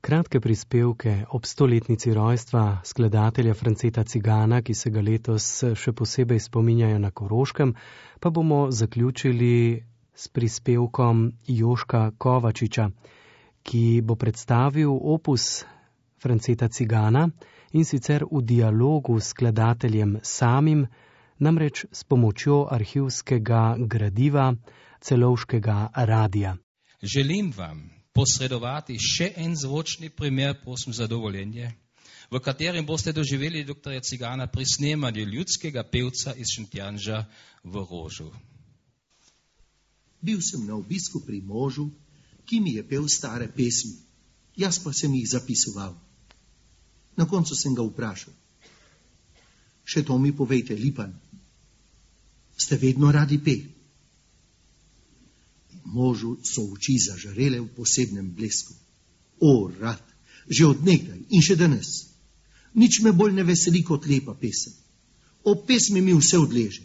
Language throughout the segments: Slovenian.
Kratke prispevke ob 100-letnici rojstva skladatelja Franceta Cigana, ki se ga letos še posebej spominjajo na Koroškem, pa bomo zaključili s prispevkom Joška Kovačiča, ki bo predstavil opus Franceta Cigana in sicer v dialogu s skladateljem samim, namreč s pomočjo arhivskega gradiva Celovškega radia. Želim vam posredovati še en zvočni primer, prosim za dovoljenje, v katerem boste doživeli doktorja Cigana pri snemanju ljudskega pevca iz Šentjanža v Rožu. Bil sem na obisku pri možu, ki mi je pel stare pesmi, jaz pa sem jih zapisoval. Na koncu sem ga vprašal: še to mi povejte, Lipan, ste vedno radi peli? Možu so oči zažarele v posebnem blesku. O, rad, že od nekdaj in še danes. Nič me bolj ne veseli kot lepa pesem. O pesmi mi vse odleže.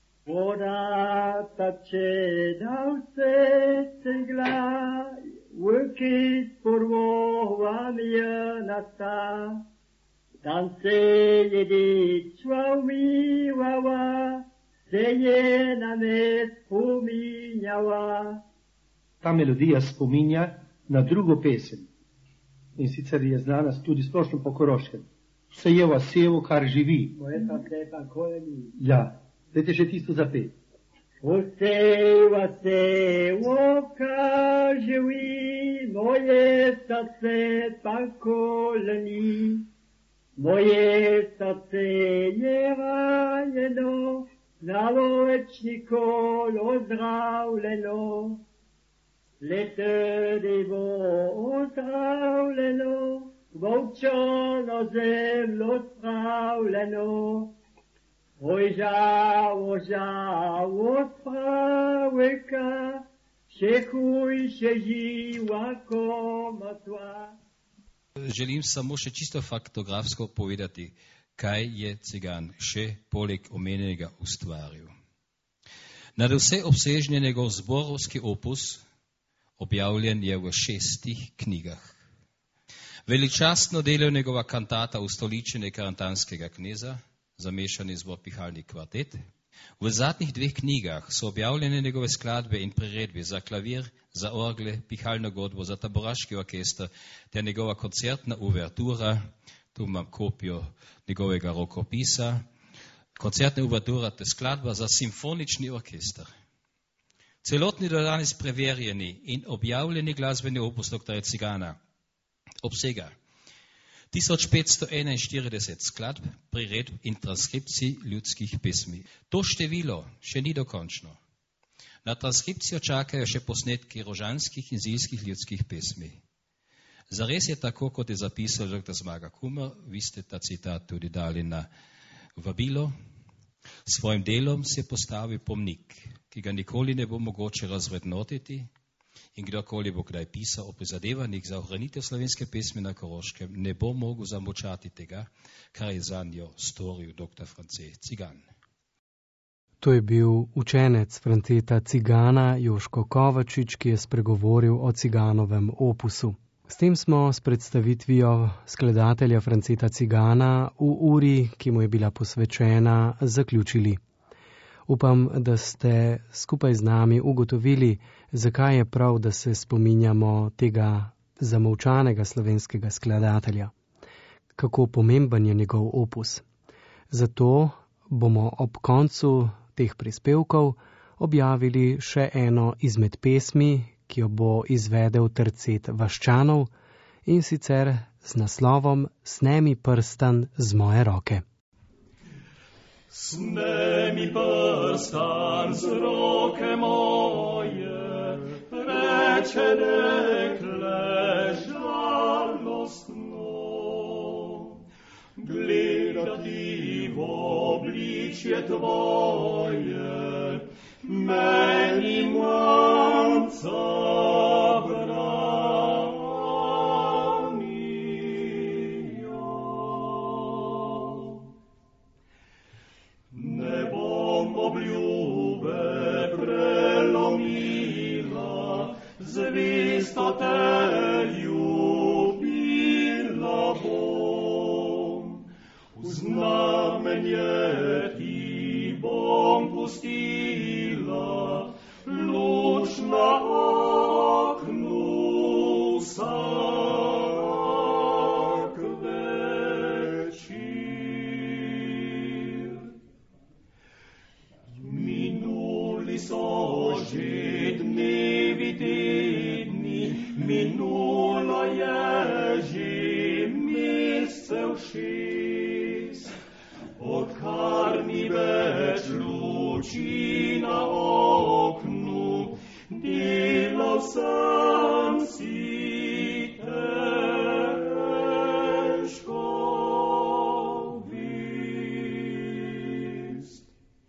Odată ce dau se țiglai, uchis purvoa miena ta, dansele de čuaui wawa, seje na me spominjava. Ta melodija spominja na drugo pesem in sicer je znana tudi splošno po Koroškem. Sejeva sevo, kar živi. Poeta klepa koleni. Ja, dajte še tisto zapet. Sejeva sevo, kar živi, moje srce pa koleni. Moje srce je ranjeno, znalo večni kol ozdravljeno. Leto devo ozdravljeno, vovčano zemljo spravljeno. Oj žal odpravika, še hujše živa koma tva. Želim samo še čisto faktografsko povedati, kaj je Cigan še poleg omenjenega ustvaril. Nadvse obsežen je njegov zborovski opus, objavljen je v 6 knjigah. Veličastno delo njegova kantata Ustoličenje karantanskega kneza, zamešani zbor Pihalni kvartet. V zadnjih 2 knjigah so objavljene njegove skladbe in priredbe za klavir, za orgle, pihalno godbo, za taboraški orkester, ter njegova koncertna uvertura. Tu imam kopijo njegovega rokopisa. Koncertna uvertura te skladba za simfonični orkester. Celotni do danes preverjeni in objavljeni glasbeni opus dr. Cigana obsega 1541 skladb, priredb in transkripcij ljudskih pesmi. To število še ni dokončno. Na transkripcijo čakajo še posnetki rožanskih in zilskih ljudskih pesmi. Zares je tako, kot je zapisal dr. Zmaga Kumer, vi ste ta citat tudi dali na vabilo. S svojim delom se je postavil pomnik, ki ga nikoli ne bo mogoče razvrednotiti in kdorkoli bo kdaj pisal o prizadevanjih za ohranitev slovenske pesmi na Koroškem, ne bo mogel zamolčati tega, kar je zanjo storil dr. France Cigan. To je bil učenec Franceta Cigana, Joško Kovačič, ki je spregovoril o Ciganovem opusu. S tem smo s predstavitvijo skladatelja Franceta Cigana v uri, ki mu je bila posvečena, zaključili. Upam, da ste skupaj z nami ugotovili, zakaj je prav, da se spominjamo tega zamolčanega slovenskega skladatelja. Kako pomemben je njegov opus. Zato bomo ob koncu teh prispevkov objavili še eno izmed pesmi, ki jo bo izvedel tercet Vaščanov, in sicer z naslovom Snemi prstan z moje roke. Snemi prstan z roke moje, reče dekle žalostno, gledati v obličje tvoje, meni manca branijo. Ne bom obljube prelomila, zvesto te ljubila. Znamenje ti bom pustila, luč na oknu vsak večer. Minuli so že dnevi, tedni, minula je že mesecev 6, odkar ni več luči na oknu, delal sem si težko vest.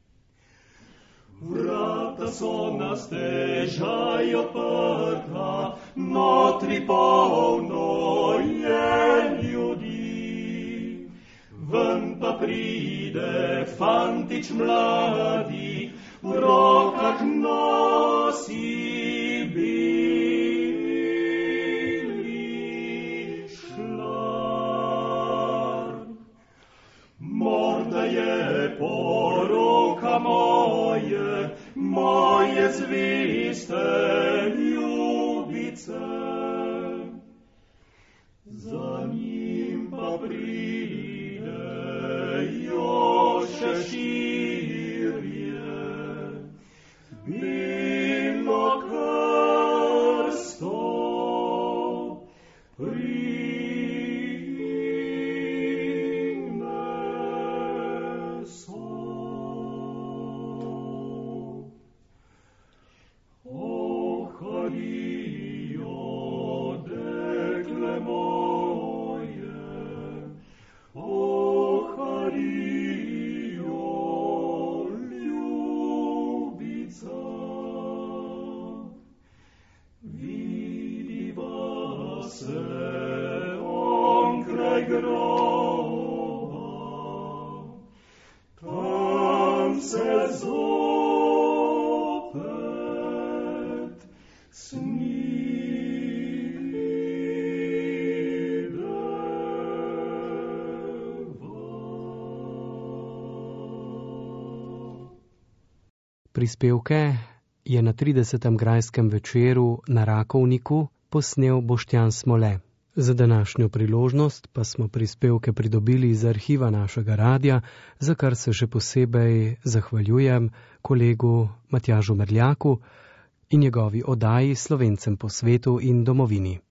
Vrata so na stežaj odprta, notri polno je ljudi. Ven pa pride fantič mladi, v rokah nosi beli šlar. Morda je poroka moje zveste ljubice, za njim pa pridejo še širje, bilo krsto tam se zopet Prispevke je na 30. grajskem večeru na Rakovniku posnel Boštjan Smole. Za današnjo priložnost pa smo prispevke pridobili iz arhiva našega radia, za kar se še posebej zahvaljujem kolegu Matjažu Merljaku in njegovi oddaji Slovencem po svetu in domovini.